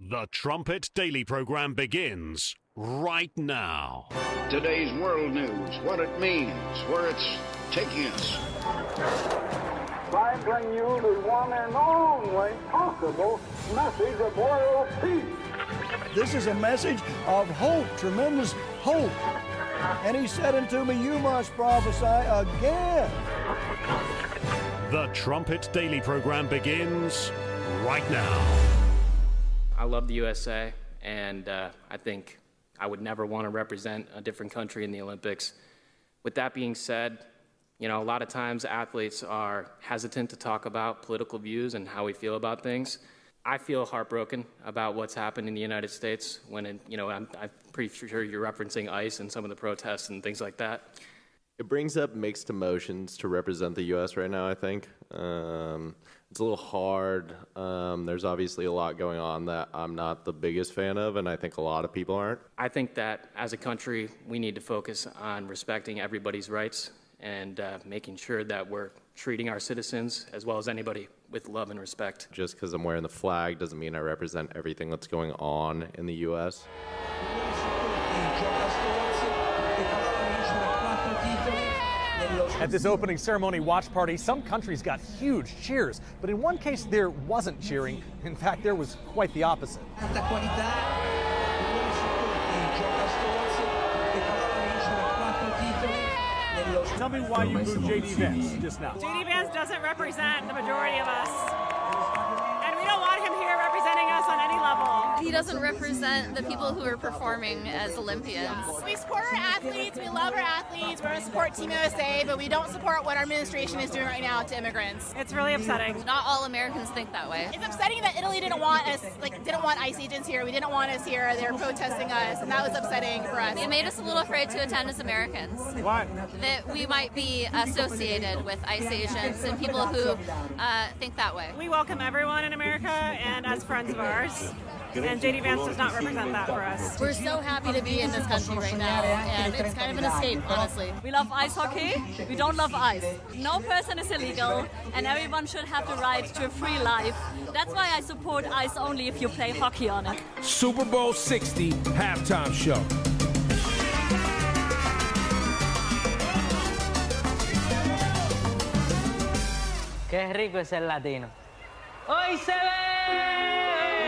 The Trumpet Daily program begins right now. Today's world news, what it means, where it's taking us. I bring you the one and only possible message of world peace. This is a message of hope, tremendous hope. And he said unto me, you must prophesy again. The Trumpet Daily program begins right now. I love the USA, and I think I would never want to represent a different country in the Olympics. With that being said, you know, a lot of times athletes are hesitant to talk about political views and how we feel about things. I feel heartbroken about what's happened in the United States when, I'm pretty sure you're referencing ICE and some of the protests and things like that. It brings up mixed emotions to represent the U.S. right now, I think. It's a little hard. There's obviously a lot going on that I'm not the biggest fan of, and I think a lot of people aren't. I think that as a country, we need to focus on respecting everybody's rights and making sure that we're treating our citizens as well as anybody with love and respect. Just because I'm wearing the flag doesn't mean I represent everything that's going on in the U.S. At this opening ceremony watch party, some countries got huge cheers, but in one case there wasn't cheering. In fact, there was quite the opposite. Tell me why you booed J.D. Vance just now. J.D. Vance doesn't represent the majority of us, and we don't want him here representing us on any level. He doesn't represent the people who are performing as Olympians. We support our athletes, we love our athletes, we're going to support Team USA, but we don't support what our administration is doing right now to immigrants. It's really upsetting. Not all Americans think that way. It's upsetting that Italy didn't want us, didn't want ICE agents here. We didn't want us here. They were protesting us, and that was upsetting for us. It made us a little afraid to attend as Americans. Why? That we might be associated with ICE agents and people who think that way. We welcome everyone in America and as friends of ours. And J.D. Vance does not represent that for us. We're so happy to be in this country right now, and it's kind of an escape, honestly. We love ice hockey. We don't love ice. No person is illegal, and everyone should have the right to a free life. That's why I support ice only if you play hockey on it. Super Bowl 60 halftime show. Qué rico es el latino. ¡Hoy se ve!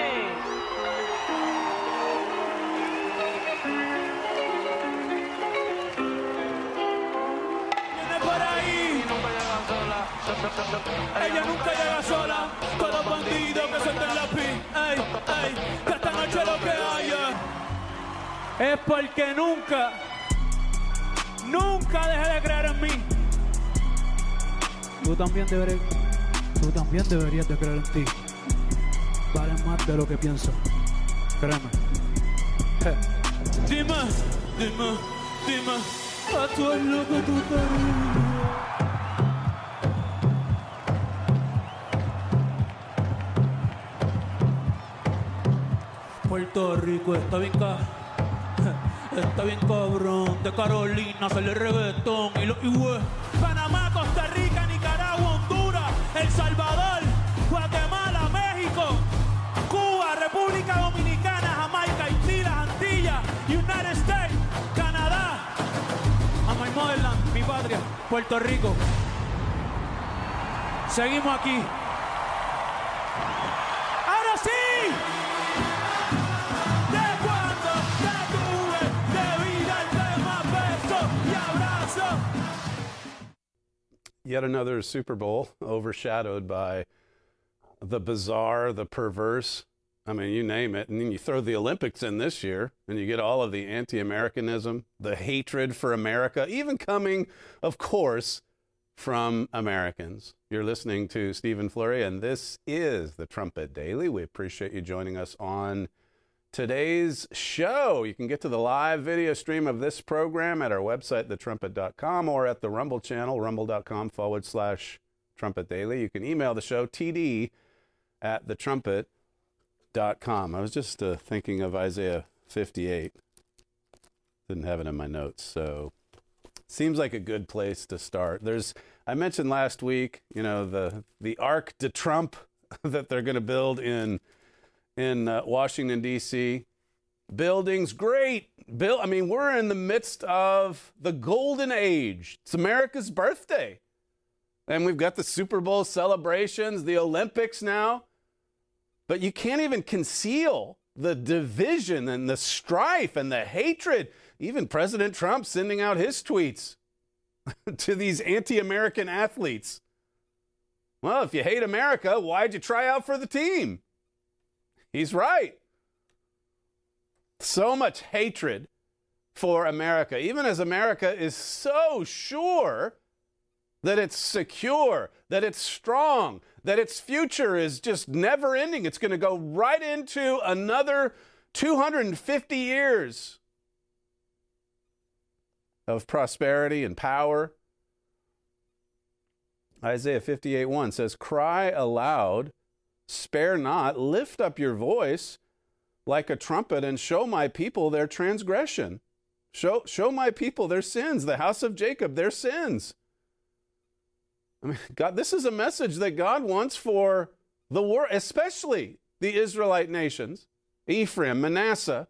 Ella nunca llega sola, todos los bandidos que suelten la pi, ey, ey, que esta noche lo que haya es porque nunca dejé de creer en mí. Tú también deberías de creer en ti. Vales más de lo que pienso, créeme. Dime, a tú es lo que tú te dices. Puerto Rico está bien cabrón. De Carolina sale reggaetón y Panamá, Costa Rica, Nicaragua, Honduras, El Salvador, Guatemala, México, Cuba, República Dominicana, Jamaica, Haití, las Antillas, United States, Canadá, a my motherland, mi patria, Puerto Rico. Seguimos aquí. ¡Ahora sí! Yet another Super Bowl overshadowed by the bizarre, the perverse, I mean, you name it. And then you throw the Olympics in this year, and you get all of the anti-Americanism, the hatred for America, even coming, of course, from Americans. You're listening to Stephen Flurry, and this is the Trumpet Daily. We appreciate you joining us on today's show. You can get to the live video stream of this program at our website, thetrumpet.com, or at the Rumble channel, rumble.com/Trumpet Daily. You can email the show, td@thetrumpet.com. I was just thinking of Isaiah 58. Didn't have it in my notes, so seems like a good place to start. I mentioned last week, the Arc de Trump that they're going to build in in Washington, D.C. Buildings, great. We're in the midst of the golden age. It's America's birthday. And we've got the Super Bowl celebrations, the Olympics now. But you can't even conceal the division and the strife and the hatred. Even President Trump sending out his tweets to these anti-American athletes. Well, if you hate America, why'd you try out for the team? He's right. So much hatred for America, even as America is so sure that it's secure, that it's strong, that its future is just never ending. It's going to go right into another 250 years of prosperity and power. Isaiah 58:1 says, "Cry aloud, spare not, lift up your voice like a trumpet, and show my people their transgression. Show my people their sins, the house of Jacob their sins." God, this is a message that God wants for the world, especially the Israelite nations, Ephraim, Manasseh.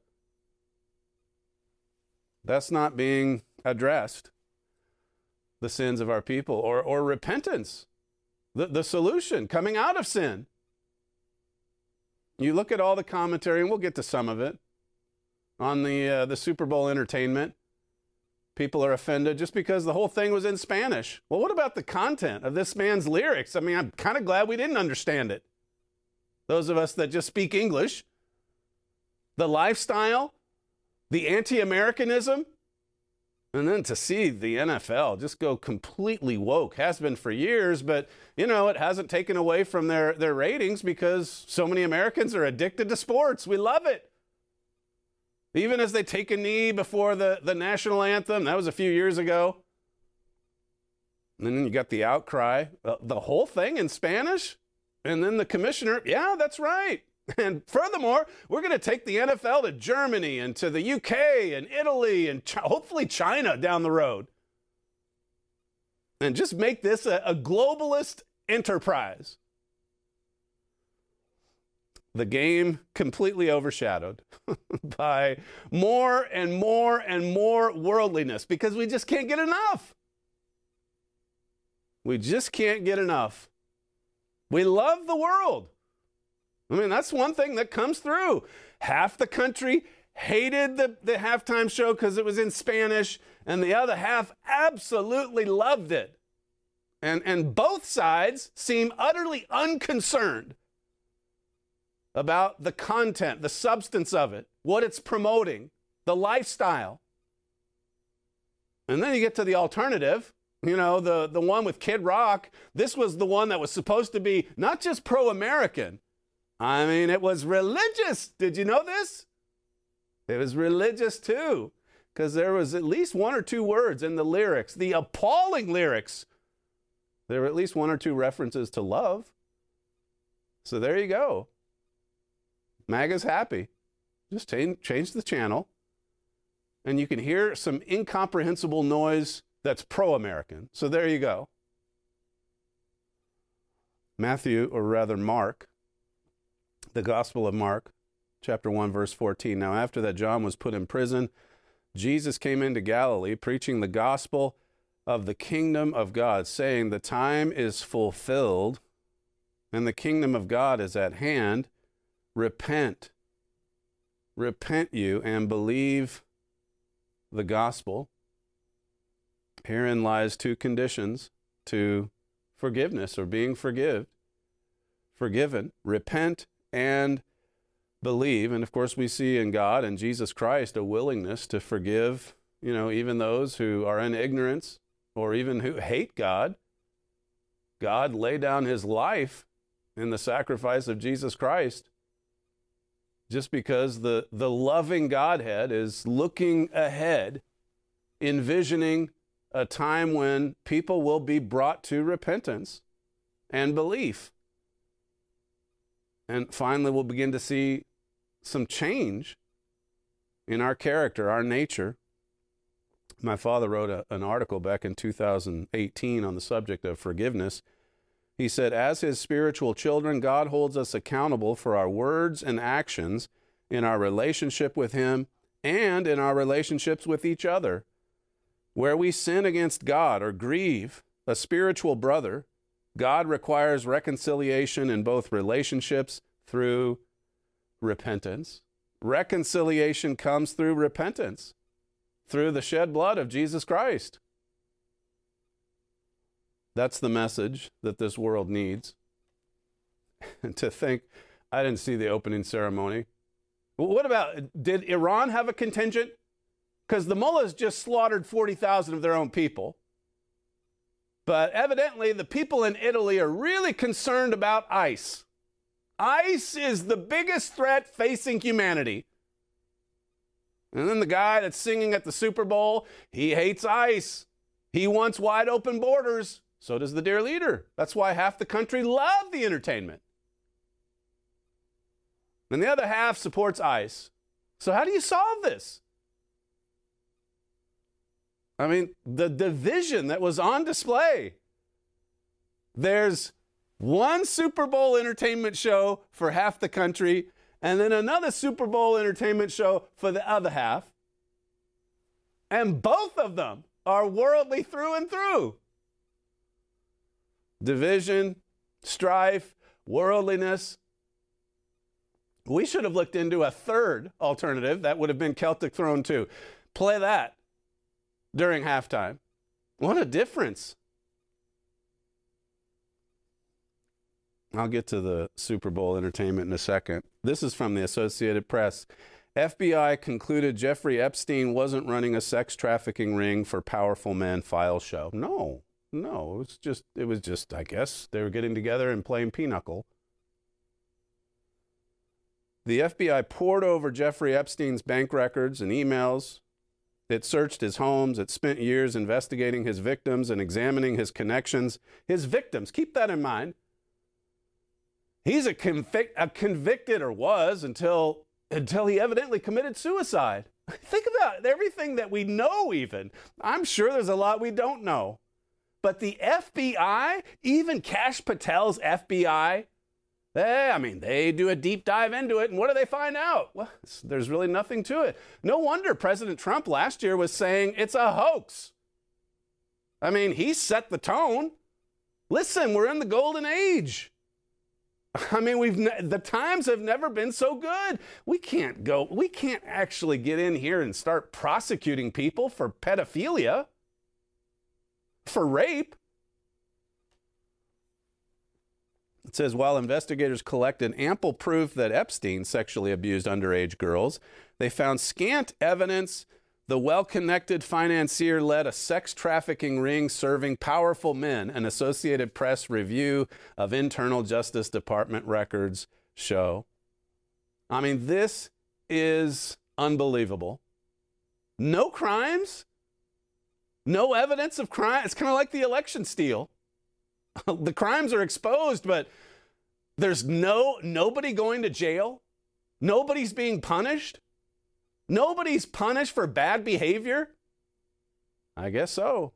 That's not being addressed, the sins of our people, or repentance, the solution, coming out of sin. You look at all the commentary, and we'll get to some of it, on the Super Bowl entertainment. People are offended just because the whole thing was in Spanish. Well, what about the content of this man's lyrics? I'm kind of glad we didn't understand it. Those of us that just speak English. The lifestyle, the anti-Americanism, and then to see the NFL just go completely woke, has been for years, but, it hasn't taken away from their ratings because so many Americans are addicted to sports. We love it. Even as they take a knee before the national anthem, that was a few years ago. And then you got the outcry, the whole thing in Spanish. And then the commissioner, yeah, that's right. And furthermore, we're going to take the NFL to Germany and to the UK and Italy and hopefully China down the road. And just make this a globalist enterprise. The game completely overshadowed by more and more and more worldliness because we just can't get enough. We just can't get enough. We love the world. That's one thing that comes through. Half the country hated the halftime show because it was in Spanish, and the other half absolutely loved it. And both sides seem utterly unconcerned about the content, the substance of it, what it's promoting, the lifestyle. And then you get to the alternative, the one with Kid Rock. This was the one that was supposed to be not just pro-American. It was religious. Did you know this? It was religious too, because there was at least one or two words in the lyrics, the appalling lyrics. There were at least one or two references to love. So there you go. MAGA's happy. Just change the channel, and you can hear some incomprehensible noise that's pro-American. So there you go. Matthew, or rather Mark, the Gospel of Mark, chapter 1, verse 14. Now after that John was put in prison, Jesus came into Galilee, preaching the gospel of the kingdom of God, saying, "The time is fulfilled, and the kingdom of God is at hand. Repent you, and believe the gospel." Herein lies two conditions to forgiveness, or being forgiven. Repent and believe. And of course, we see in God and Jesus Christ a willingness to forgive, even those who are in ignorance or even who hate God. God laid down his life in the sacrifice of Jesus Christ, just because the loving Godhead is looking ahead, envisioning a time when people will be brought to repentance and belief. And finally, we'll begin to see some change in our character, our nature. My father wrote an article back in 2018 on the subject of forgiveness. He said, as his spiritual children, God holds us accountable for our words and actions in our relationship with him and in our relationships with each other. Where we sin against God or grieve a spiritual brother, God requires reconciliation in both relationships through repentance. Reconciliation comes through repentance, through the shed blood of Jesus Christ. That's the message that this world needs. And to think, I didn't see the opening ceremony. Well, what about, did Iran have a contingent? Because the mullahs just slaughtered 40,000 of their own people. But evidently, the people in Italy are really concerned about ICE. ICE is the biggest threat facing humanity. And then the guy that's singing at the Super Bowl, he hates ICE. He wants wide open borders. So does the dear leader. That's why half the country love the entertainment. And the other half supports ICE. So how do you solve this? I mean, the division that was on display. There's one Super Bowl entertainment show for half the country, and then another Super Bowl entertainment show for the other half. And both of them are worldly through and through. Division, strife, worldliness. We should have looked into a third alternative. That would have been Celtic Throne 2. Play that during halftime. What a difference. I'll get to the Super Bowl entertainment in a second. This is from the Associated Press. FBI concluded Jeffrey Epstein wasn't running a sex trafficking ring for powerful men file show. No, it was just, I guess, they were getting together and playing pinochle. The FBI pored over Jeffrey Epstein's bank records and emails. It searched his homes. It spent years investigating his victims and examining his connections. His victims, keep that in mind. He's a convicted, or was, until he evidently committed suicide. Think about everything that we know even. I'm sure there's a lot we don't know. But the FBI, even Kash Patel's FBI, they do a deep dive into it, and what do they find out? Well, there's really nothing to it. No wonder President Trump last year was saying it's a hoax. I mean, he set the tone. Listen, we're in the golden age. I mean, the times have never been so good. We can't actually get in here and start prosecuting people for pedophilia, for rape. It says, while investigators collected ample proof that Epstein sexually abused underage girls, they found scant evidence the well-connected financier led a sex trafficking ring serving powerful men. An Associated Press review of internal Justice Department records show. I mean, this is unbelievable. No crimes, no evidence of crime. It's kind of like the election steal. The crimes are exposed, but there's nobody going to jail. Nobody's being punished. Nobody's punished for bad behavior? I guess so.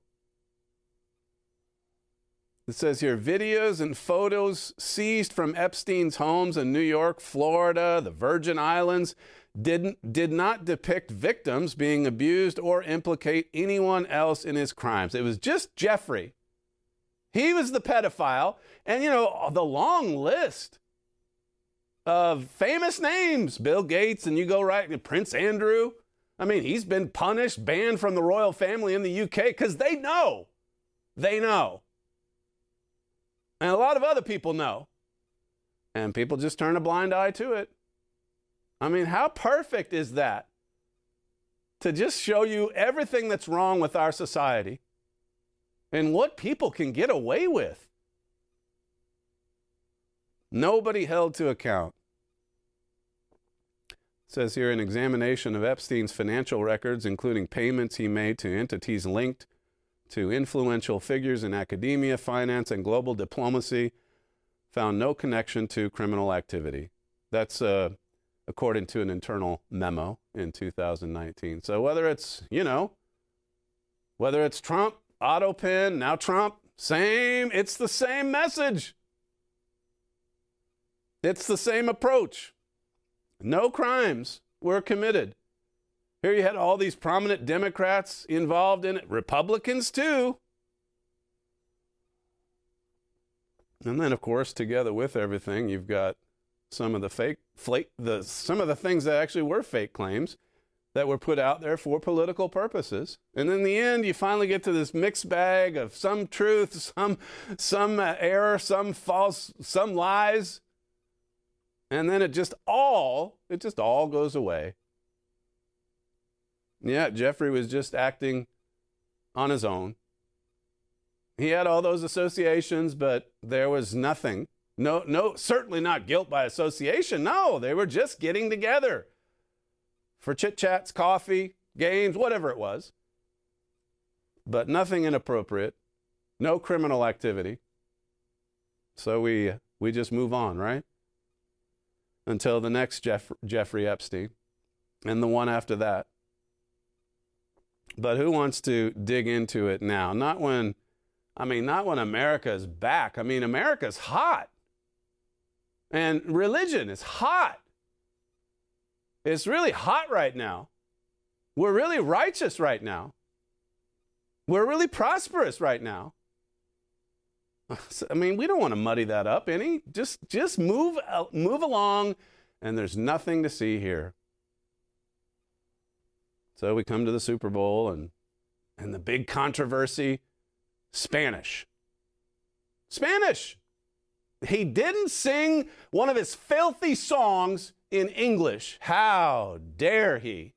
It says here, videos and photos seized from Epstein's homes in New York, Florida, the Virgin Islands did not depict victims being abused or implicate anyone else in his crimes. It was just Jeffrey. He was the pedophile. And, the long list of famous names, Bill Gates, and you go right, Prince Andrew. I mean, he's been punished, banned from the royal family in the UK because they know. They know. And a lot of other people know. And people just turn a blind eye to it. I mean, how perfect is that? To just show you everything that's wrong with our society and what people can get away with. Nobody held to account. It says here, an examination of Epstein's financial records, including payments he made to entities linked to influential figures in academia, finance, and global diplomacy, found no connection to criminal activity. That's according to an internal memo in 2019. So whether it's Trump, AutoPen, now Trump, It's the same message. It's the same approach. No crimes were committed. Here you had all these prominent Democrats involved in it, Republicans too. And then, of course, together with everything, you've got some of the some of the things that actually were fake claims that were put out there for political purposes. And in the end, you finally get to this mixed bag of some truth, some error, some false, some lies. And then it just all goes away. Yeah, Jeffrey was just acting on his own. He had all those associations, but there was nothing. No, certainly not guilt by association. No, they were just getting together for chit-chats, coffee, games, whatever it was. But nothing inappropriate, no criminal activity. So we just move on, right? Until the next Jeffrey Epstein and the one after that. But who wants to dig into it now? Not when America is back. I mean, America's hot. And religion is hot. It's really hot right now. We're really righteous right now. We're really prosperous right now. I mean, we don't want to muddy that up any. Just move along, and there's nothing to see here. So we come to the Super Bowl and the big controversy, Spanish. He didn't sing one of his filthy songs in English. How dare he?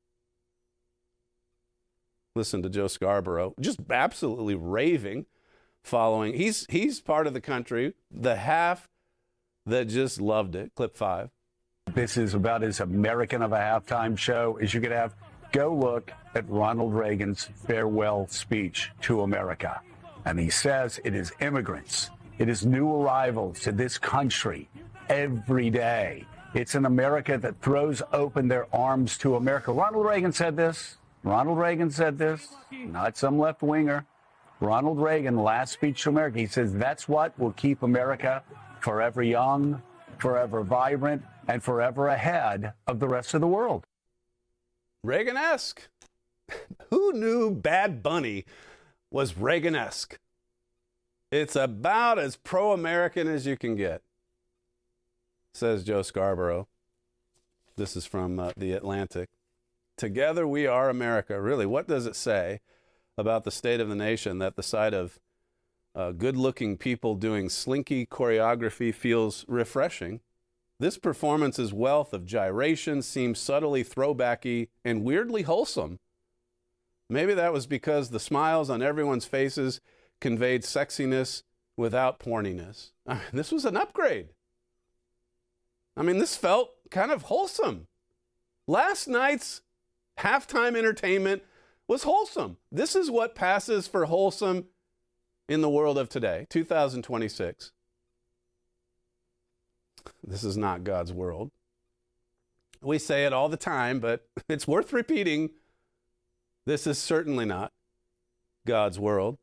Listen to Joe Scarborough, just absolutely raving, following. He's part of the country, the half that just loved it. Clip 5. This is about as American of a halftime show as you could have. Go look at Ronald Reagan's farewell speech to America. And he says it is immigrants, it is new arrivals to this country every day. It's an America that throws open their arms to America. Ronald Reagan said this. Not some left-winger. Ronald Reagan, last speech to America, he says that's what will keep America forever young, forever vibrant, and forever ahead of the rest of the world. Reagan-esque. Who knew Bad Bunny was Reagan-esque? It's about as pro-American as you can get, says Joe Scarborough. This is from The Atlantic. Together we are America. Really, what does it say about the state of the nation that the sight of good-looking people doing slinky choreography feels refreshing? This performance's wealth of gyration seems subtly throwbacky and weirdly wholesome. Maybe that was because the smiles on everyone's faces conveyed sexiness without porniness. This was an upgrade. This felt kind of wholesome. Last night's halftime entertainment was wholesome. This is what passes for wholesome in the world of today, 2026. This is not God's world. We say it all the time, but it's worth repeating. This is certainly not God's world.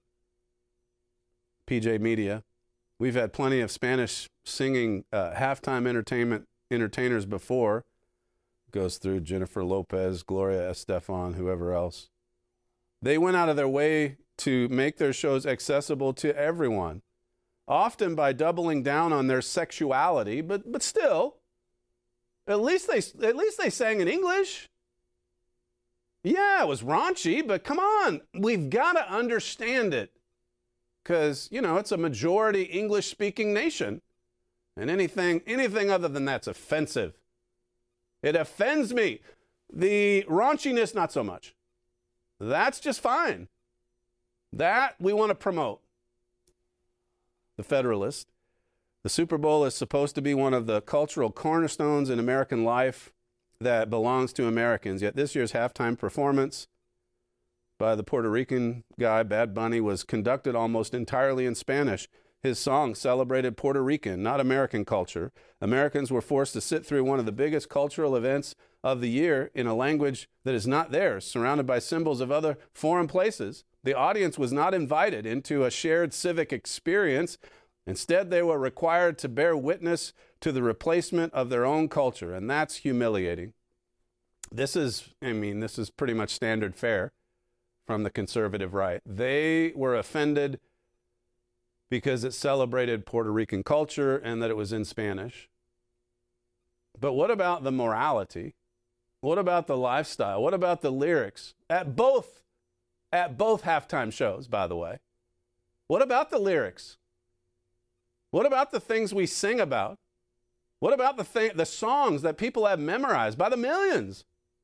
PJ Media. We've had plenty of Spanish singing halftime entertainers before. Goes through Jennifer Lopez, Gloria Estefan, whoever else. They went out of their way to make their shows accessible to everyone, often by doubling down on their sexuality, but still, at least they sang in English. Yeah, it was raunchy, but come on, we've got to understand it, because it's a majority English-speaking nation, and anything other than that's offensive. It offends me. The raunchiness, not so much. That's just fine. That we want to promote. The Federalist. The Super Bowl is supposed to be one of the cultural cornerstones in American life that belongs to Americans. Yet this year's halftime performance by the Puerto Rican guy, Bad Bunny, was conducted almost entirely in Spanish. His song celebrated Puerto Rican, not American culture. Americans were forced to sit through one of the biggest cultural events of the year in a language that is not theirs, surrounded by symbols of other foreign places. The audience was not invited into a shared civic experience. Instead, they were required to bear witness to the replacement of their own culture, and that's humiliating. This is pretty much standard fare from the conservative right. They were offended because it celebrated Puerto Rican culture and that it was in Spanish. But what about the morality? What about the lifestyle? What about the lyrics? At both halftime shows, by the way. What about the lyrics? What about the things we sing about? What about the songs that people have memorized by the millions?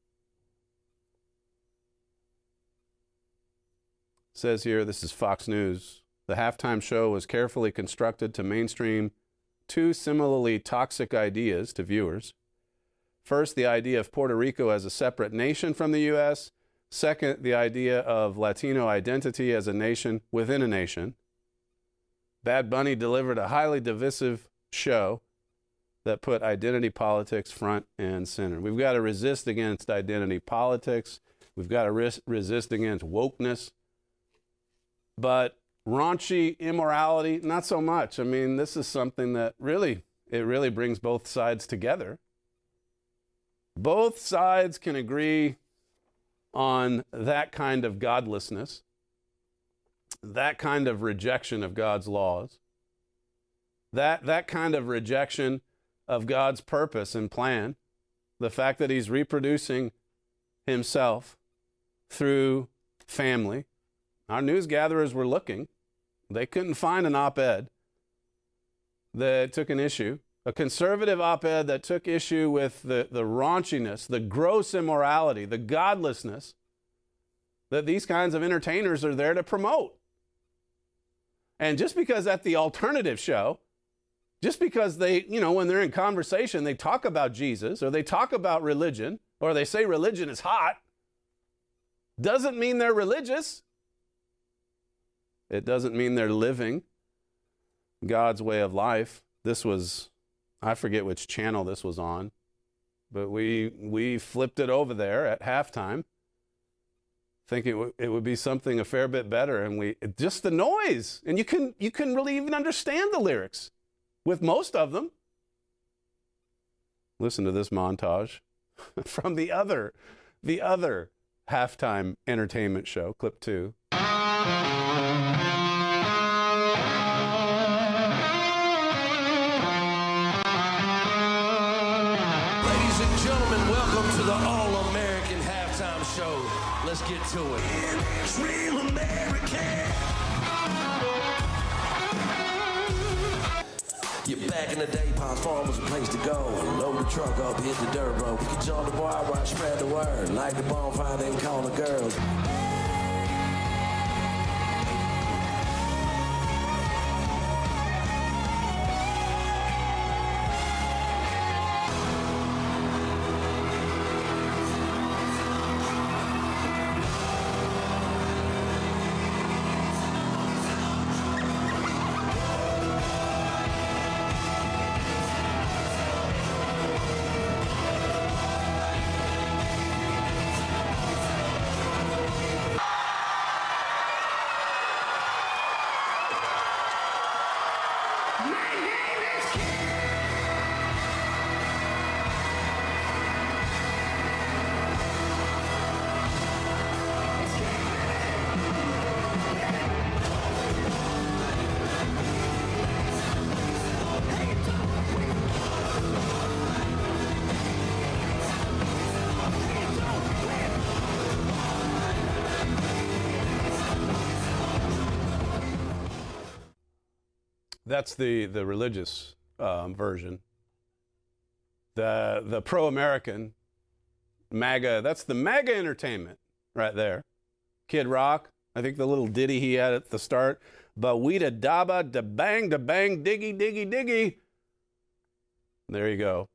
It says here, this is Fox News. The halftime show was carefully constructed to mainstream two similarly toxic ideas to viewers. First, the idea of Puerto Rico as a separate nation from the U.S. Second, the idea of Latino identity as a nation within a nation. Bad Bunny delivered a highly divisive show that put identity politics front and center. We've got to resist against identity politics. We've got to resist against wokeness. But raunchy immorality, not so much. I mean, this is something that really brings both sides together. Both sides can agree on that kind of godlessness, that kind of rejection of God's laws, that kind of rejection of God's purpose and plan, the fact that he's reproducing himself through family. Our news gatherers were looking. They couldn't find an op-ed that took an issue, a conservative op-ed that took issue with the raunchiness, the gross immorality, the godlessness that these kinds of entertainers are there to promote. And just because at the alternative show, just because they, when they're in conversation, they talk about Jesus or they talk about religion or they say religion is hot, doesn't mean they're religious. It doesn't mean they're living God's way of life. This was, I forget which channel this was on, but we flipped it over there at halftime, thinking it would be something a fair bit better, and just the noise, and you couldn't really even understand the lyrics with most of them. Listen to this montage from the other halftime entertainment show, clip 2. The All-American Halftime Show. Let's get to it. Real American. Yeah, back in the day, Pond's Farm was a place to go. Load the truck up, hit the dirt road. We could join the bar, right, spread the word. Like the bonfire, then call the girls. That's the religious version. The pro-American MAGA, that's the MAGA entertainment right there. Kid Rock, I think the little ditty he had at the start, but we da daba da bang diggy diggy diggy. There you go.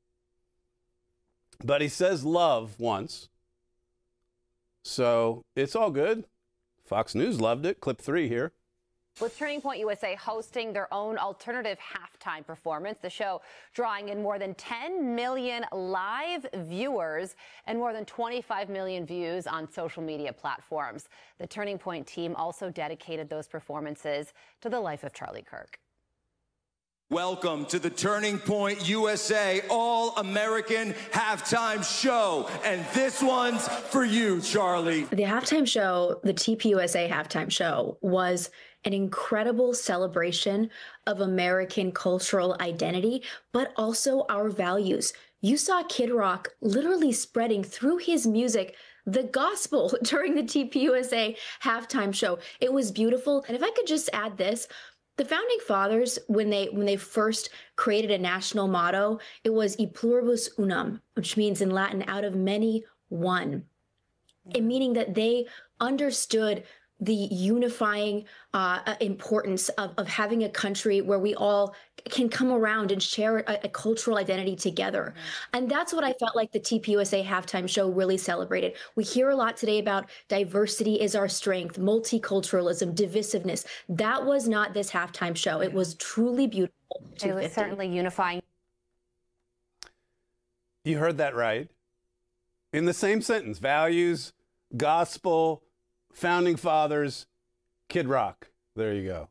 But he says love once. So it's all good. Fox News loved it. Clip 3 here. With Turning Point USA hosting their own alternative halftime performance, the show drawing in more than 10 million live viewers and more than 25 million views on social media platforms. The Turning Point team also dedicated those performances to the life of Charlie Kirk. Welcome to the Turning Point USA All-American Halftime Show. And this one's for you, Charlie. The halftime show, the TPUSA halftime show, was an incredible celebration of American cultural identity, but also our values. You saw Kid Rock literally spreading through his music the gospel during the TPUSA halftime show. It was beautiful. And if I could just add this, the founding fathers, when they first created a national motto, it was E pluribus unum, which means in Latin, out of many, one. It meaning that they understood the unifying importance of having a country where we all can come around and share a cultural identity together. And that's what I felt like the TPUSA halftime show really celebrated. We hear a lot today about diversity is our strength, multiculturalism, divisiveness. That was not this halftime show. It was truly beautiful. It was certainly unifying. You heard that right. In the same sentence, values, gospel, founding fathers, Kid Rock. There you go.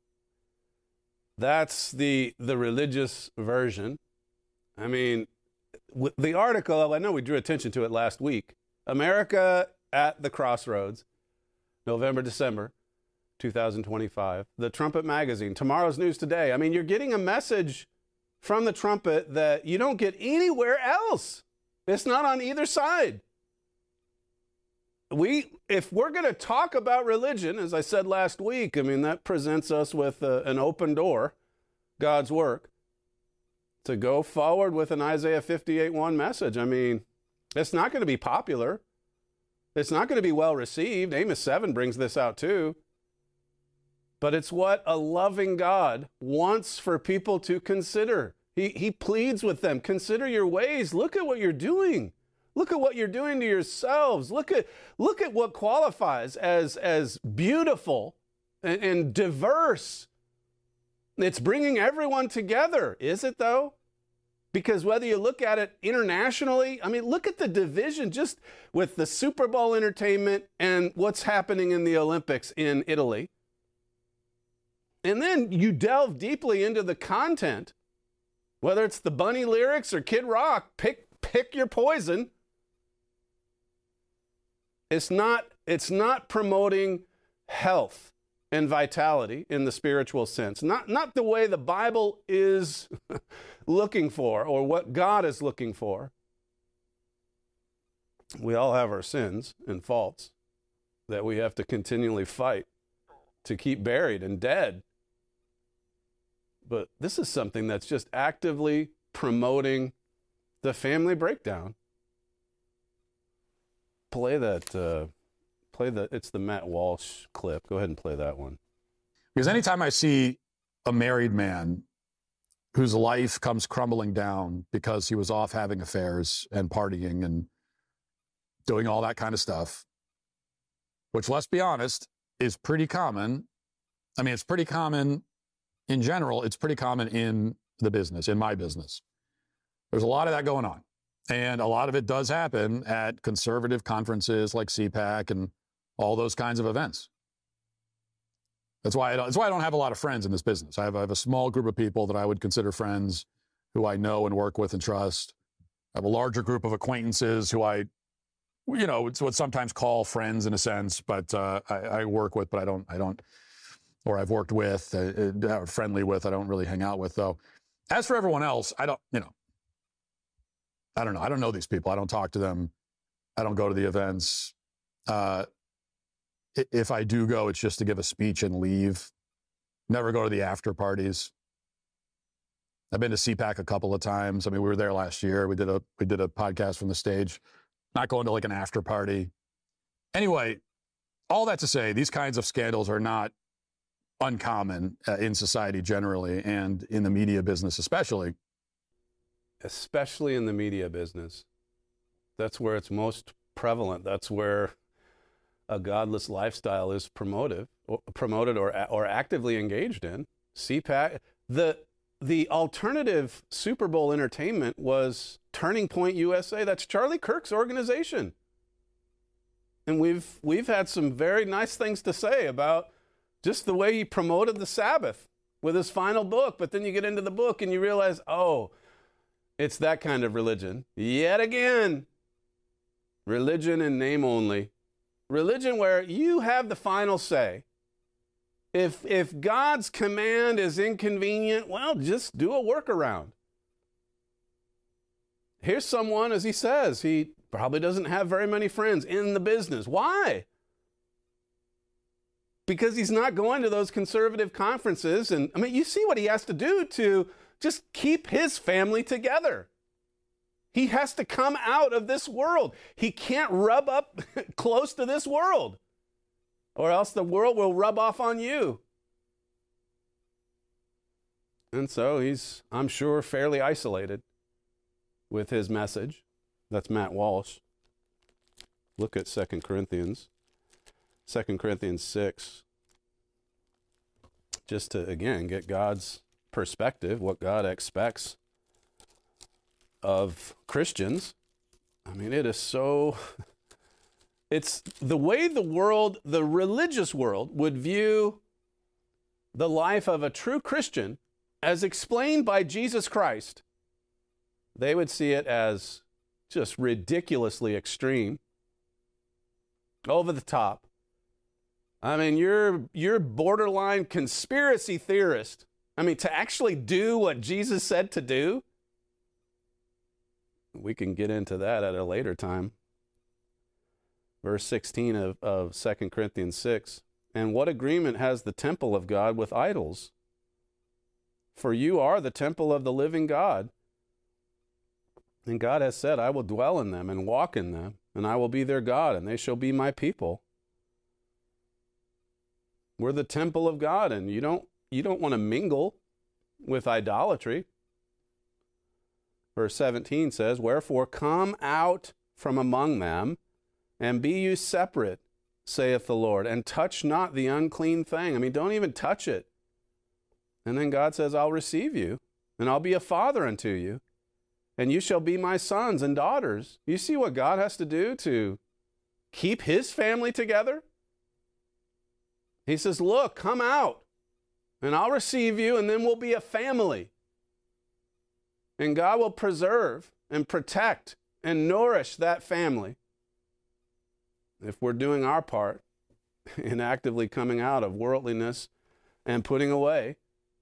That's the religious version. I mean, the article, I know we drew attention to it last week. America at the Crossroads, November, December 2025. The Trumpet Magazine, tomorrow's news today. I mean, you're getting a message from the Trumpet that you don't get anywhere else. It's not on either side. If we're going to talk about religion, as I said last week, I mean, that presents us with an open door, God's work, to go forward with an Isaiah 58:1 message. I mean, it's not going to be popular. It's not going to be well received. Amos 7 brings this out too. But it's what a loving God wants for people to consider. He pleads with them, consider your ways. Look at what you're doing. Look at what you're doing to yourselves. Look at what qualifies as beautiful and diverse. It's bringing everyone together. Is it though? Because whether you look at it internationally, I mean, look at the division just with the Super Bowl entertainment and what's happening in the Olympics in Italy. And then you delve deeply into the content, whether it's the Bunny lyrics or Kid Rock, pick your poison. It's not promoting health and vitality in the spiritual sense. Not the way the Bible is looking for or what God is looking for. We all have our sins and faults that we have to continually fight to keep buried and dead. But this is something that's just actively promoting the family breakdown. It's the Matt Walsh clip. Go ahead and play that one. Because anytime I see a married man whose life comes crumbling down because he was off having affairs and partying and doing all that kind of stuff, which, let's be honest, is pretty common. I mean, it's pretty common in general. It's pretty common in the business, in my business. There's a lot of that going on. And a lot of it does happen at conservative conferences like CPAC and all those kinds of events. That's why I don't have a lot of friends in this business. I have a small group of people that I would consider friends who I know and work with and trust. I have a larger group of acquaintances who it's what sometimes call friends in a sense, but I work with, but I don't, or I've worked with, friendly with, I don't really hang out with though. As for everyone else, I don't know. I don't know these people. I don't talk to them. I don't go to the events. If I do go, it's just to give a speech and leave. Never go to the after parties. I've been to CPAC a couple of times. I mean, we were there last year. We did a podcast from the stage. Not going to like an after party. Anyway, all that to say, these kinds of scandals are not uncommon in society generally and in the media business especially. Especially in the media business. That's where it's most prevalent. That's where a godless lifestyle is promoted promoted or actively engaged in. CPAC, the alternative Super Bowl entertainment was Turning Point USA. That's Charlie Kirk's organization. And we've had some very nice things to say about just the way he promoted the Sabbath with his final book. But then you get into the book and you realize, oh, it's that kind of religion. Yet again, religion in name only. Religion where you have the final say. If God's command is inconvenient, well, just do a workaround. Here's someone, as he says, he probably doesn't have very many friends in the business. Why? Because he's not going to those conservative conferences. And I mean, you see what he has to do to just keep his family together. He has to come out of this world. He can't rub up close to this world, or else the world will rub off on you. And so he's, I'm sure, fairly isolated with his message. That's Matt Walsh. Look at 2 Corinthians 6. Just to, again, get God's perspective, what God expects of Christians. I mean, it is so... It's the way the world, the religious world, would view the life of a true Christian as explained by Jesus Christ. They would see it as just ridiculously extreme, over the top. I mean, you're borderline conspiracy theorist. I mean, to actually do what Jesus said to do. We can get into that at a later time. Verse 16 of 2 Corinthians 6. And what agreement has the temple of God with idols? For you are the temple of the living God. And God has said, I will dwell in them and walk in them, and I will be their God, and they shall be my people. We're the temple of God, and you don't want to mingle with idolatry. Verse 17 says, wherefore come out from among them, and be you separate, saith the Lord, and touch not the unclean thing. I mean, don't even touch it. And then God says, I'll receive you, and I'll be a father unto you, and you shall be my sons and daughters. You see what God has to do to keep his family together? He says, look, come out, and I'll receive you, and then we'll be a family. And God will preserve and protect and nourish that family if we're doing our part in actively coming out of worldliness and putting away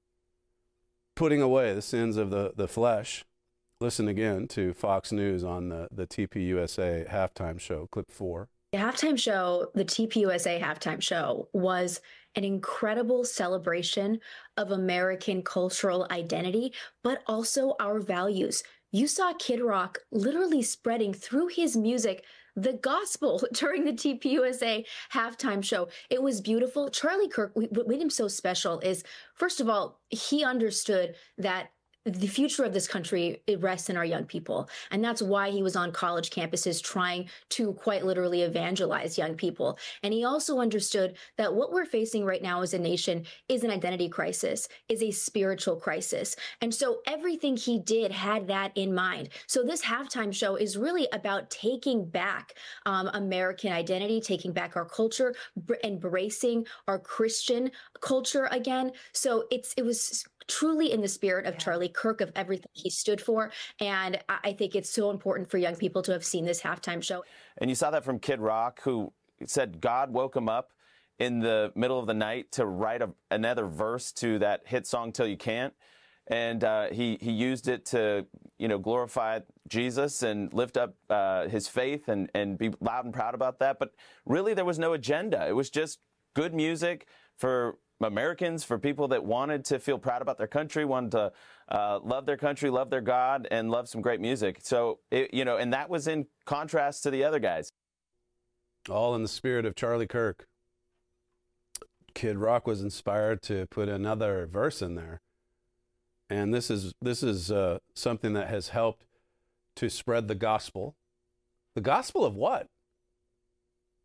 the sins of the flesh. Listen again to Fox News on the TPUSA halftime show, clip 4. The halftime show, the TPUSA halftime show, was an incredible celebration of American cultural identity, but also our values. You saw Kid Rock literally spreading through his music the gospel during the TPUSA halftime show. It was beautiful. Charlie Kirk, what made him so special is, first of all, he understood that the future of this country, it rests in our young people. And that's why he was on college campuses trying to quite literally evangelize young people. And he also understood that what we're facing right now as a nation is an identity crisis, is a spiritual crisis. And so everything he did had that in mind. So this halftime show is really about taking back American identity, taking back our culture, embracing our Christian culture again. So it was truly in the spirit of Charlie Kirk, of everything he stood for. And I think it's so important for young people to have seen this halftime show. And you saw that from Kid Rock, who said God woke him up in the middle of the night to write another verse to that hit song, Till You Can't. And he used it to, glorify Jesus and lift up his faith and be loud and proud about that. But really, there was no agenda. It was just good music for Americans, for people that wanted to feel proud about their country, wanted to love their country, love their God, and love some great music. So, and that was in contrast to the other guys. All in the spirit of Charlie Kirk. Kid Rock was inspired to put another verse in there. And this is something that has helped to spread the gospel. The gospel of what?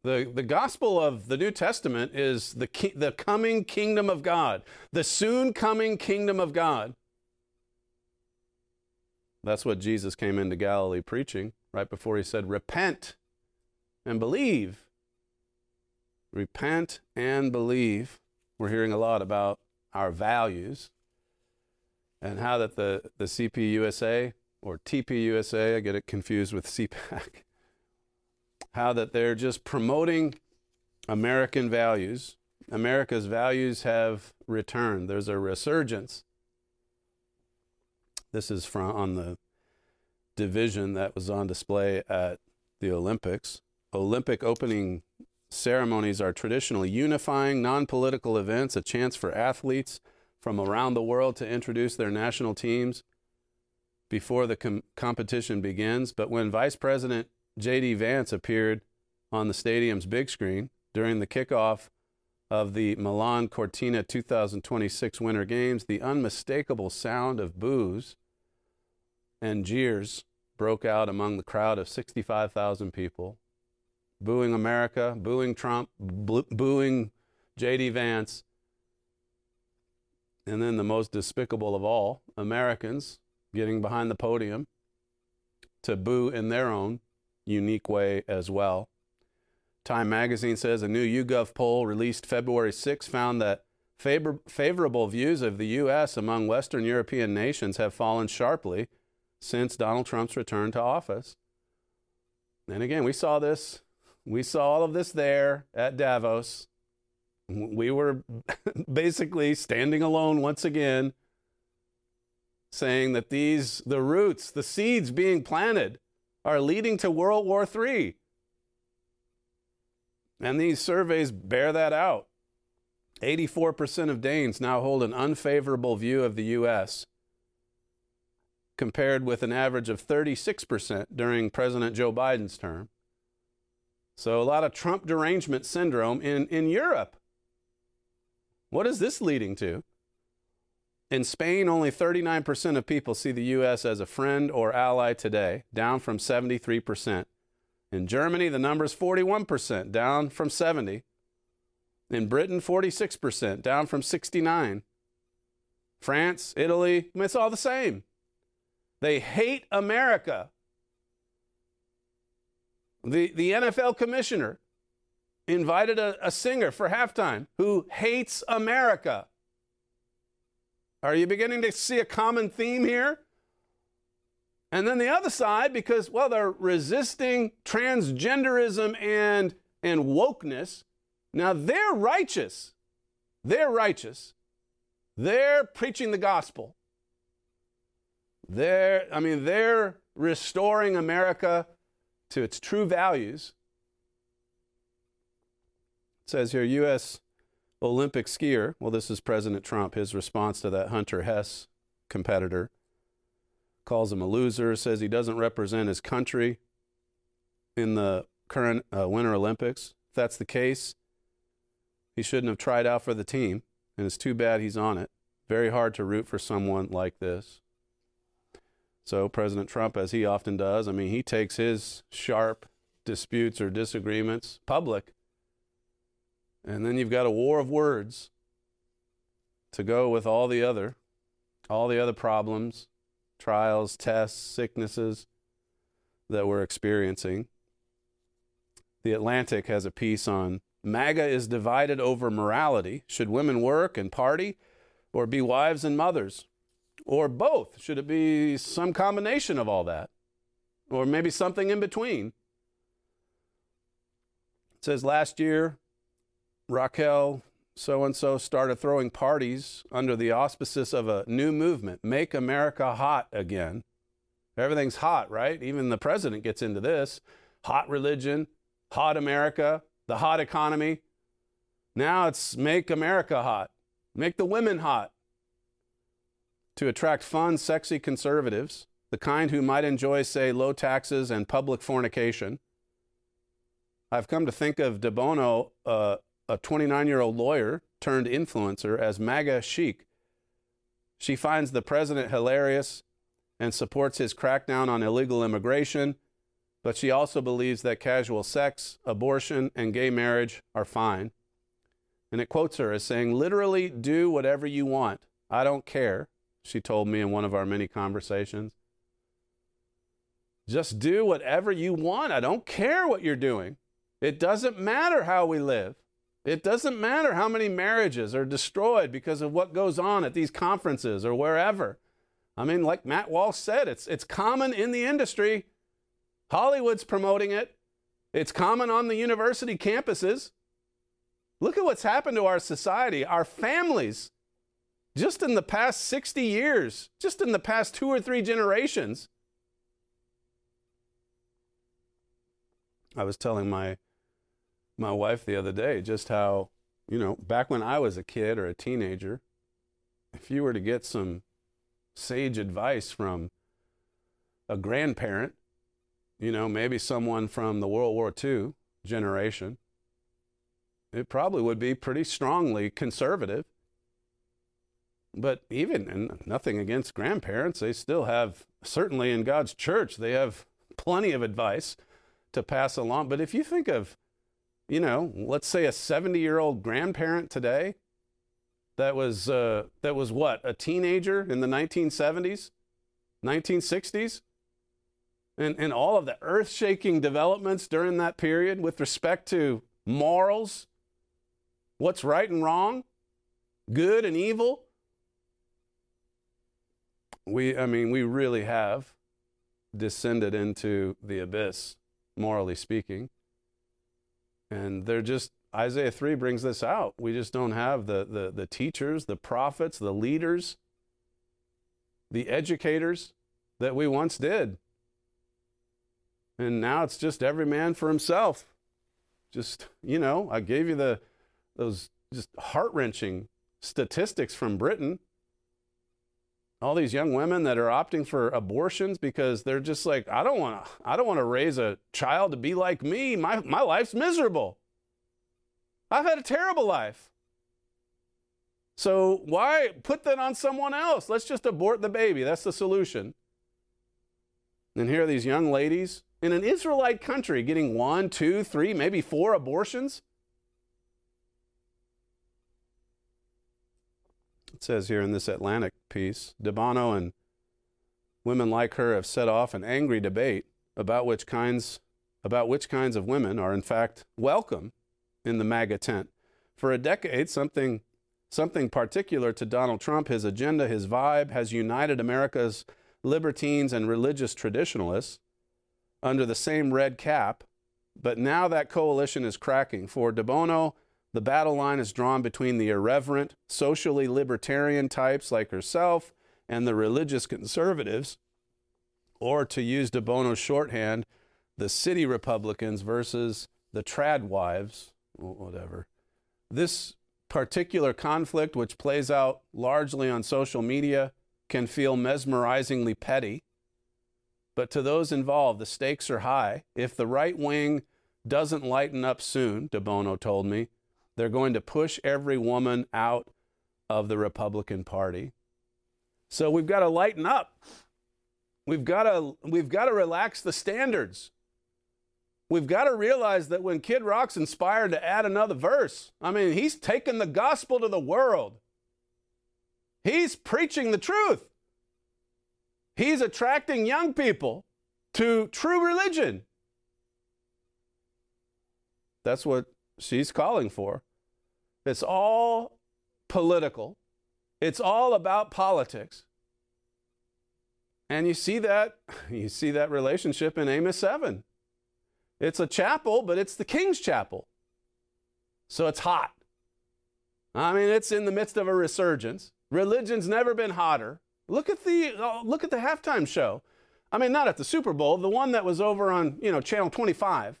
The gospel of the New Testament is the coming kingdom of God, the soon coming kingdom of God. That's what Jesus came into Galilee preaching right before he said, repent and believe. Repent and believe. We're hearing a lot about our values and how that the CPUSA or TPUSA, I get it confused with CPAC, how that they're just promoting American values. America's values have returned. There's a resurgence. This is on the division that was on display at the Olympics. Olympic opening ceremonies are traditionally unifying, non-political events, a chance for athletes from around the world to introduce their national teams before the competition begins. But when Vice President J.D. Vance appeared on the stadium's big screen during the kickoff of the Milan Cortina 2026 Winter Games, the unmistakable sound of boos and jeers broke out among the crowd of 65,000 people, booing America, booing Trump, booing J.D. Vance, and then the most despicable of all, Americans getting behind the podium to boo in their own unique way as well. Time magazine says a new YouGov poll released February 6 found that favorable views of the U.S. among Western European nations have fallen sharply since Donald Trump's return to office. And again, we saw this. We saw all of this there at Davos. We were basically standing alone once again, saying that the roots, the seeds being planted are leading to World War III. And these surveys bear that out. 84% of Danes now hold an unfavorable view of the U.S., compared with an average of 36% during President Joe Biden's term. So a lot of Trump derangement syndrome in Europe. What is this leading to? In Spain, only 39% of people see the U.S. as a friend or ally today, down from 73%. In Germany, the number is 41%, down from 70%. In Britain, 46%, down from 69%. France, Italy, it's all the same. They hate America. The NFL commissioner invited a singer for halftime who hates America. Are you beginning to see a common theme here? And then the other side, because, well, they're resisting transgenderism and wokeness. Now, they're righteous. They're righteous. They're preaching the gospel. They're restoring America to its true values. It says here, U.S. Olympic skier, well, this is President Trump, his response to that Hunter Hess competitor, calls him a loser, says he doesn't represent his country in the current Winter Olympics. If that's the case, he shouldn't have tried out for the team, and it's too bad he's on it. Very hard to root for someone like this. So President Trump, as he often does, he takes his sharp disputes or disagreements public, and then you've got a war of words to go with all the other problems, trials, tests, sicknesses that we're experiencing. The Atlantic has a piece on MAGA is divided over morality. Should women work and party or be wives and mothers? Or both? Should it be some combination of all that? Or maybe something in between? It says last year, Raquel so-and-so started throwing parties under the auspices of a new movement, Make America Hot Again. Everything's hot, right? Even the president gets into this. Hot religion, hot America, the hot economy. Now it's Make America Hot. Make the women hot. To attract fun, sexy conservatives, the kind who might enjoy, say, low taxes and public fornication. I've come to think of De Bono, a 29-year-old lawyer turned influencer, as MAGA chic. She finds the president hilarious and supports his crackdown on illegal immigration, But she also believes that casual sex, abortion, and gay marriage are fine. And it quotes her as saying, literally do whatever you want. I don't care, she told me in one of our many conversations. Just do whatever you want. I don't care what you're doing. It doesn't matter how we live. It doesn't matter how many marriages are destroyed because of what goes on at these conferences or wherever. I mean, like Matt Walsh said, it's common in the industry. Hollywood's promoting it. It's common on the university campuses. Look at what's happened to our society, our families. Just in the past 60 years, just in the past 2 or 3 generations. I was telling my wife the other day just how, back when I was a kid or a teenager, if you were to get some sage advice from a grandparent, maybe someone from the World War II generation, it probably would be pretty strongly conservative. But even, and nothing against grandparents, they still have, certainly in God's church, they have plenty of advice to pass along. But if you think of, let's say a 70-year-old grandparent today that was what, a teenager in the 1970s, 1960s, and all of the earth-shaking developments during that period with respect to morals, what's right and wrong, good and evil. We really have descended into the abyss, morally speaking. And Isaiah 3 brings this out. We just don't have the teachers, the prophets, the leaders, the educators that we once did. And now it's just every man for himself. Just, I gave you those just heart-wrenching statistics from Britain. All these young women that are opting for abortions because they're just like, I don't want to raise a child to be like me. My life's miserable. I've had a terrible life. So why put that on someone else? Let's just abort the baby. That's the solution. And here are these young ladies in an Israelite country getting 1, 2, 3, maybe 4 abortions. It says here in this Atlantic piece, DeBono and women like her have set off an angry debate about which kinds of women are in fact welcome in the MAGA tent. For a decade, something particular to Donald Trump, his agenda, his vibe, has united America's libertines and religious traditionalists under the same red cap, but now that coalition is cracking. For DeBono, the battle line is drawn between the irreverent, socially libertarian types like herself and the religious conservatives, or to use DeBono's shorthand, the city Republicans versus the trad wives, whatever. This particular conflict, which plays out largely on social media, can feel mesmerizingly petty. But to those involved, the stakes are high. If the right wing doesn't lighten up soon, DeBono told me, they're going to push every woman out of the Republican Party. So we've got to lighten up. We've got to relax the standards. We've got to realize that when Kid Rock's inspired to add another verse, he's taken the gospel to the world. He's preaching the truth. He's attracting young people to true religion. That's what she's calling for. It's all political. It's all about politics. And you see that relationship in Amos 7. It's a chapel, but it's the king's chapel. So it's hot. It's in the midst of a resurgence. Religion's never been hotter. Look at the halftime show. Not at the Super Bowl, the one that was over on, Channel 25.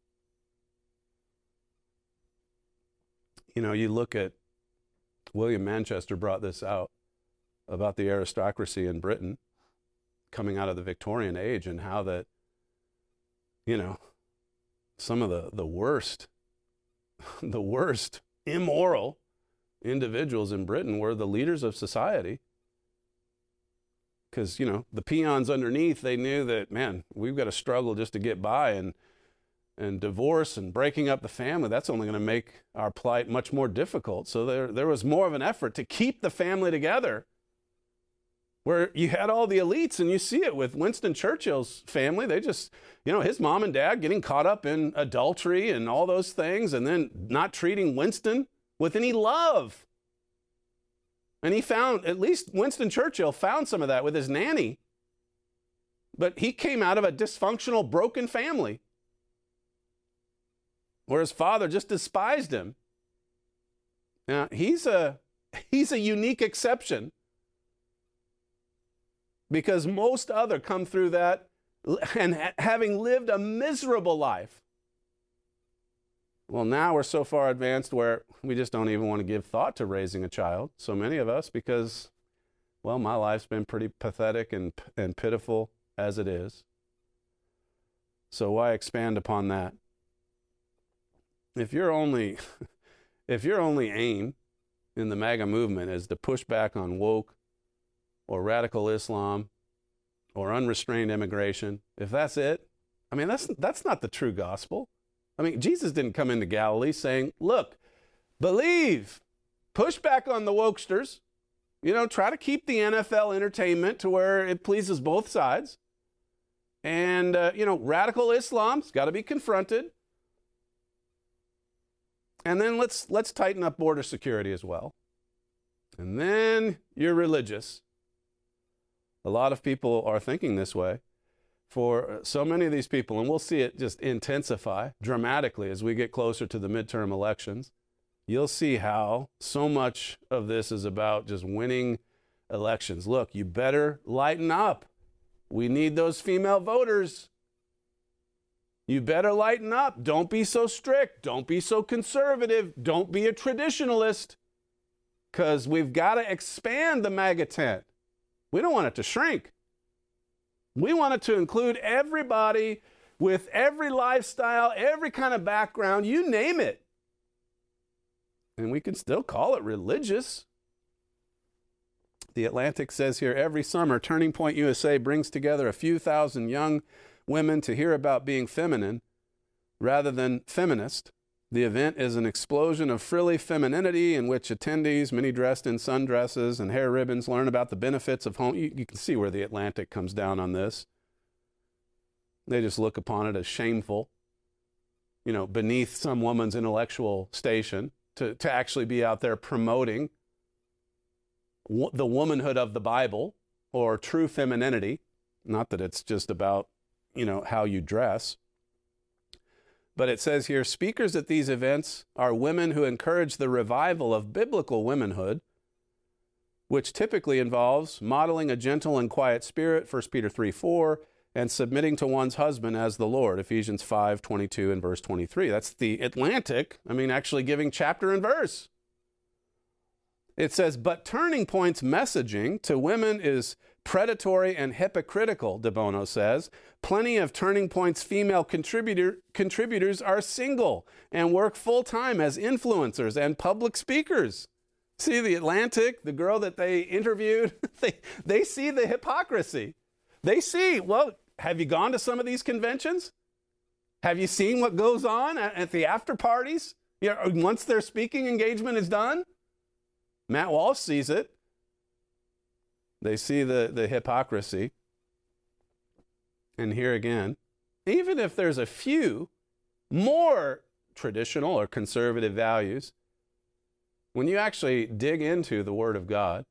You look at, William Manchester brought this out about the aristocracy in Britain coming out of the Victorian age and how that, some of the worst immoral individuals in Britain were the leaders of society. because, the peons underneath, they knew that, man, we've got to struggle just to get by, and divorce and breaking up the family, that's only going to make our plight much more difficult. So there was more of an effort to keep the family together, where you had all the elites, and you see it with Winston Churchill's family. They just, his mom and dad getting caught up in adultery and all those things, and then not treating Winston with any love. And at least Winston Churchill found some of that with his nanny. But he came out of a dysfunctional, broken family, where his father just despised him. Now, he's a unique exception, because most other come through that and having lived a miserable life. Well, now we're so far advanced where we just don't even want to give thought to raising a child, so many of us, because, well, my life's been pretty pathetic and pitiful as it is. So why expand upon that? If your only aim in the MAGA movement is to push back on woke or radical Islam or unrestrained immigration, if that's it, that's not the true gospel. Jesus didn't come into Galilee saying, look, believe, push back on the wokesters, try to keep the NFL entertainment to where it pleases both sides. And, radical Islam's got to be confronted. And then let's tighten up border security as well. And then you're religious. A lot of people are thinking this way. For so many of these people, and we'll see it just intensify dramatically as we get closer to the midterm elections, you'll see how so much of this is about just winning elections. Look, you better lighten up. We need those female voters. You better lighten up. Don't be so strict. Don't be so conservative. Don't be a traditionalist, because we've got to expand the MAGA tent. We don't want it to shrink. We want it to include everybody with every lifestyle, every kind of background, you name it. And we can still call it religious. The Atlantic says here, every summer, Turning Point USA brings together a few thousand young women to hear about being feminine rather than feminist. The event is an explosion of frilly femininity in which attendees, many dressed in sundresses and hair ribbons, learn about the benefits of home. You can see where the Atlantic comes down on this. They just look upon it as shameful, beneath some woman's intellectual station to actually be out there promoting the womanhood of the Bible or true femininity. Not that it's just about, how you dress. But it says here, speakers at these events are women who encourage the revival of biblical womanhood, which typically involves modeling a gentle and quiet spirit, 1 Peter 3:4, and submitting to one's husband as the Lord, Ephesians 5:22 and verse 23. That's the Atlantic, actually giving chapter and verse. It says, but Turning Point's messaging to women is predatory and hypocritical, De Bono says. Plenty of Turning Point's female contributors are single and work full-time as influencers and public speakers. See, the Atlantic, the girl that they interviewed, they see the hypocrisy. They see, well, have you gone to some of these conventions? Have you seen what goes on at the after parties? Once their speaking engagement is done? Matt Walsh sees it. They see the hypocrisy. And here again, even if there's a few more traditional or conservative values, when you actually dig into the Word of God,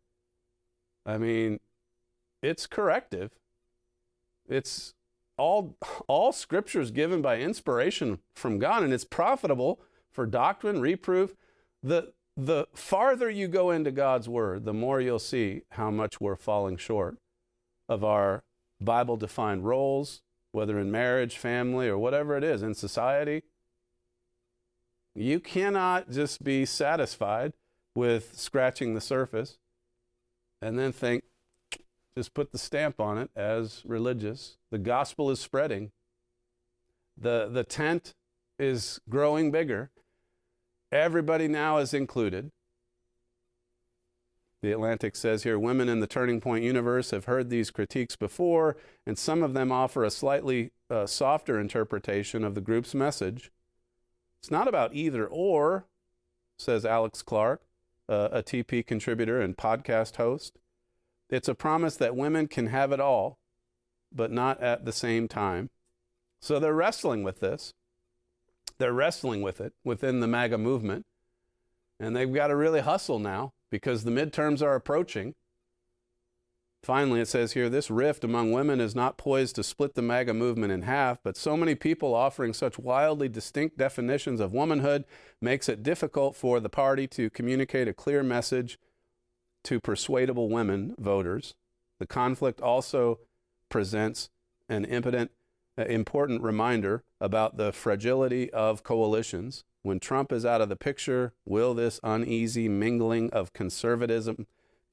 it's corrective. It's all Scripture is given by inspiration from God, and it's profitable for doctrine, reproof. The farther you go into God's Word, the more you'll see how much we're falling short of our Bible-defined roles, whether in marriage, family, or whatever it is, in society. You cannot just be satisfied with scratching the surface and then think, just put the stamp on it as religious. The gospel is spreading. The tent is growing bigger. Everybody now is included. The Atlantic says here, women in the Turning Point universe have heard these critiques before, and some of them offer a slightly softer interpretation of the group's message. It's not about either or, says Alex Clark, a TP contributor and podcast host. It's a promise that women can have it all, but not at the same time. So they're wrestling with this. They're wrestling with it within the MAGA movement. And they've got to really hustle now because the midterms are approaching. Finally, it says here, this rift among women is not poised to split the MAGA movement in half, but so many people offering such wildly distinct definitions of womanhood makes it difficult for the party to communicate a clear message to persuadable women voters. The conflict also presents an important reminder about the fragility of coalitions. When Trump is out of the picture, will this uneasy mingling of conservatism,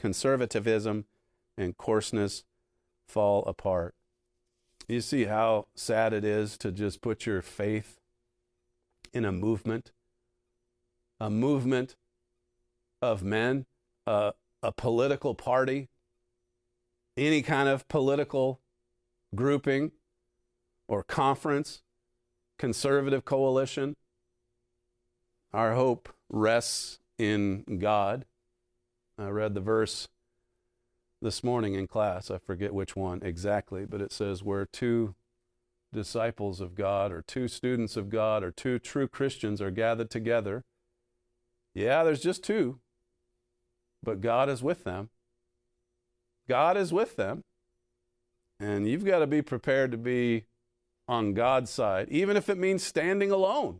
and coarseness fall apart? You see how sad it is to just put your faith in a movement of men, a political party, any kind of political grouping or conference, conservative coalition. Our hope rests in God. I read the verse this morning in class. I forget which one exactly, but it says where two disciples of God or two students of God or two true Christians are gathered together. Yeah, there's just two, but God is with them. God is with them. And you've got to be prepared to be on God's side, even if it means standing alone.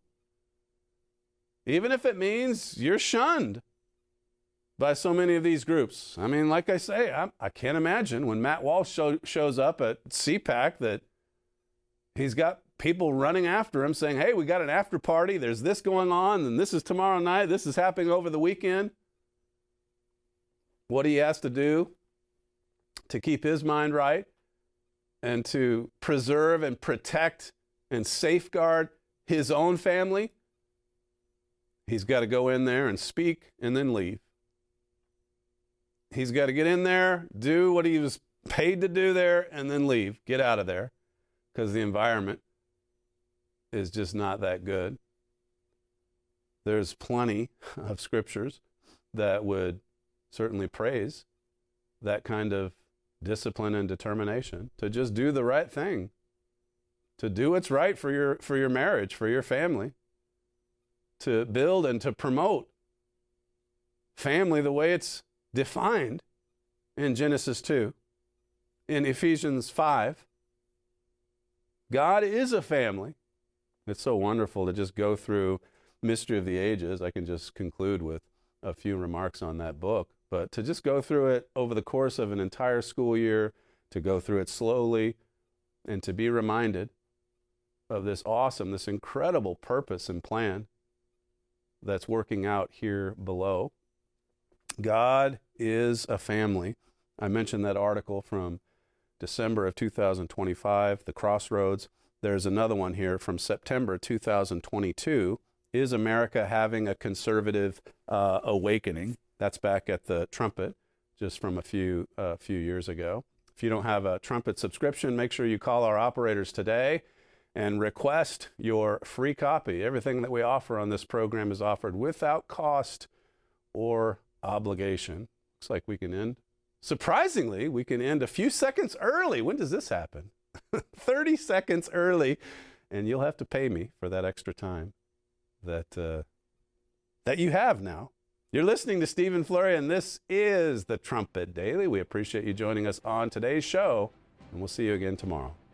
Even if it means you're shunned by so many of these groups. I mean, like I say, I can't imagine when Matt Walsh shows up at CPAC that he's got people running after him saying, hey, we got an after party, there's this going on, and this is tomorrow night, this is happening over the weekend. What he has to do to keep his mind right and to preserve and protect and safeguard his own family, he's got to go in there and speak and then leave. He's got to get in there, do what he was paid to do there, and then leave. Get out of there, because the environment is just not that good. There's plenty of scriptures that would certainly praise that kind of discipline and determination to just do the right thing, to do what's right for your marriage, for your family, to build and to promote family the way it's defined in Genesis 2, in Ephesians 5. God is a family. It's so wonderful to just go through Mystery of the Ages. I can just conclude with a few remarks on that book, but to just go through it over the course of an entire school year, to go through it slowly, and to be reminded of this awesome, this incredible purpose and plan that's working out here below. God is a family. I mentioned that article from December of 2025, The Crossroads. There's another one here from September 2022. Is America having a conservative awakening? That's back at the Trumpet, just from a few years ago. If you don't have a Trumpet subscription, make sure you call our operators today and request your free copy. Everything that we offer on this program is offered without cost or obligation. Looks like we can end. Surprisingly, we can end a few seconds early. When does this happen? 30 seconds early, and you'll have to pay me for that extra time that you have now. You're listening to Stephen Flurry, and this is the Trumpet Daily. We appreciate you joining us on today's show, and we'll see you again tomorrow.